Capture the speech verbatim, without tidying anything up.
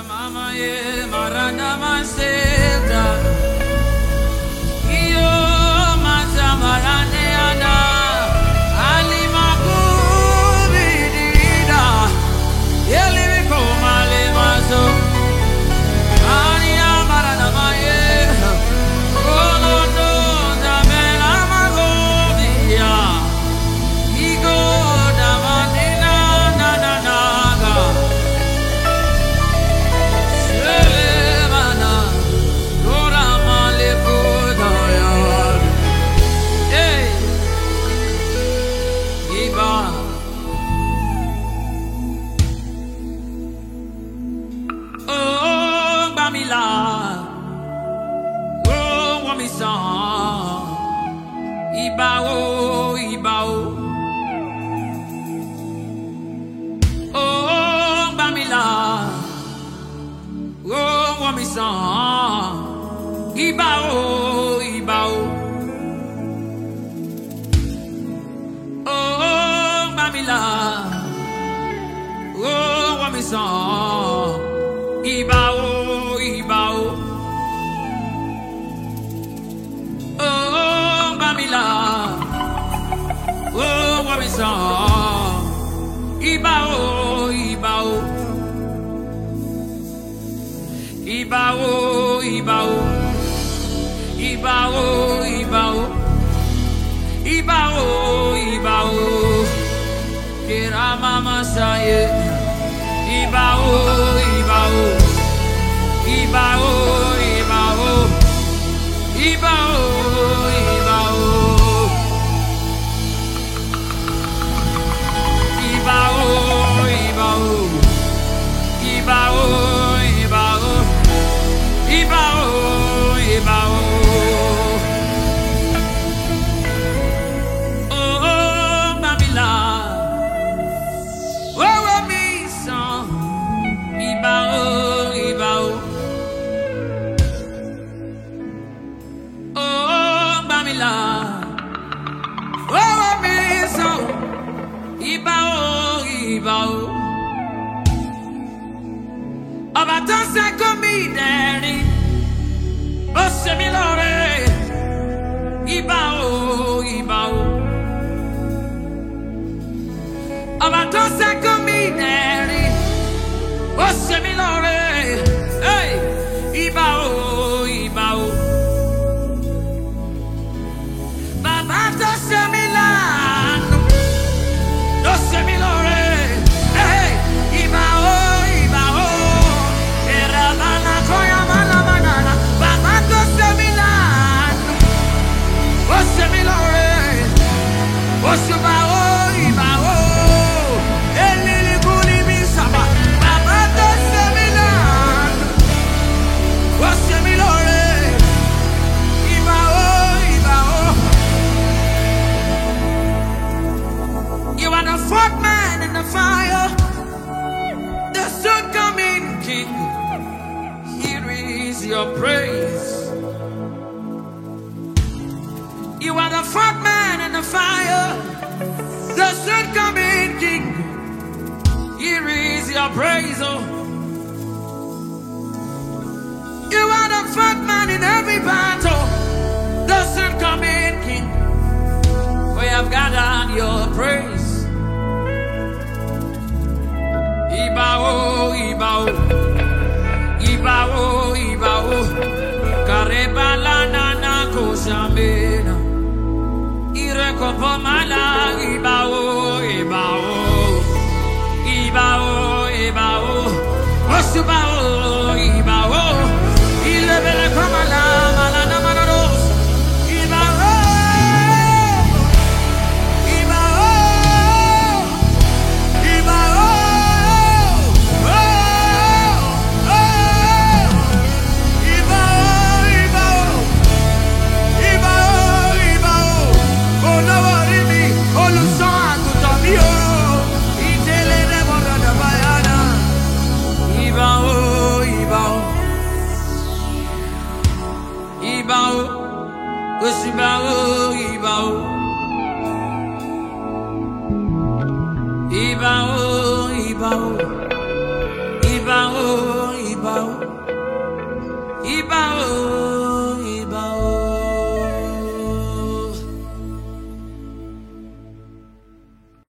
Mama ye marana maseta iyo mazamarane ana ali makubidida yeli bikoma le mazo ani marana maye ono no zamela magodia igo da manina na na naga Ibao, Ibao, oh, Bamila, oh, Wamisan, Ibao, Ibao, oh, Bamila, oh, Wamisan, Ibao, Ibao. Oh, what we saw, Ibao, Ibao, Ibao, Ibao, Ibao, Ibao, Ibao, Ibao, Kira mama saye, Ibao, Ibao, Ibao, Ibao, Ibao. Ibao, Ibao, Ibao, Ibao, Ibao, oh, Babila, oh, me son, Ibao, Ibao, oh, Babila, oh, me son, Ibao. Ibao, abatanse comideri, osse milore. Ibao, Ibao, abatanse comideri, osse milore. Hey, Ibao, Ibao, babatanse milano, osse milore. You are the fourth man in the fire, the soon coming King. Here is your praise. You are the fourth man in the fire, the soon coming King. Here is your praise, oh. You are the fourth man in every battle, the soon coming King. We have gathered your praise. Ibao, Ibao, Ibao, Ibao, Karebala nana kosamena, Irekopomala, Ibao, Ibao, Ibao, Ibao, Osubao, Ibao, Ilebele Komala, Malana Manaros, Ibao, Ibao, Ibao. Ibao, Ibao, Ibao, Ibao, Ibao, Ibao. Iba o.